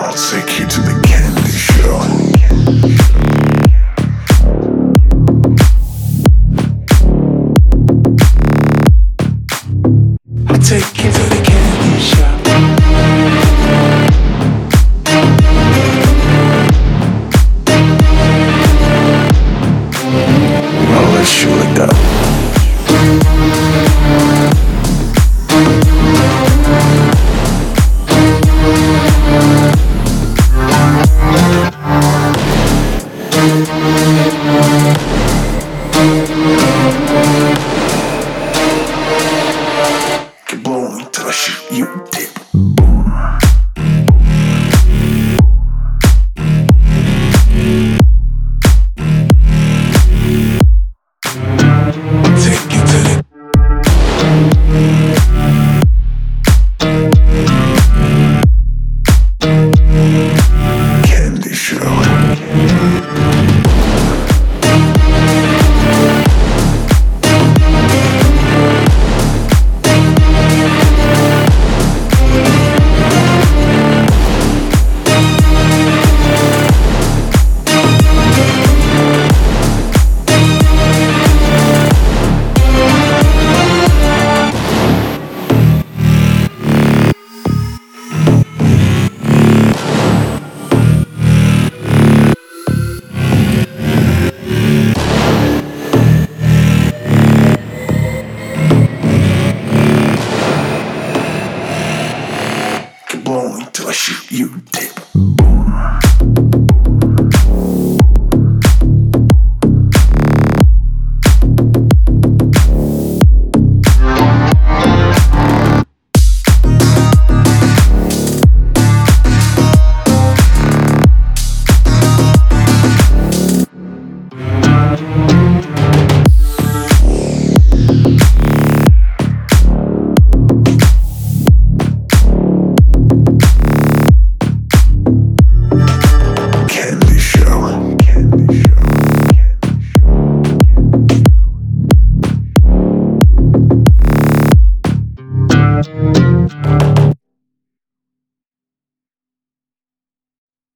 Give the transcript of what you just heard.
I'll take you to the candy show. I'll take you to the candy shop. I'll let you lick up. Get blown till I shoot you dead. Boom. Take you to the candy show. Get blown till I shoot you dead.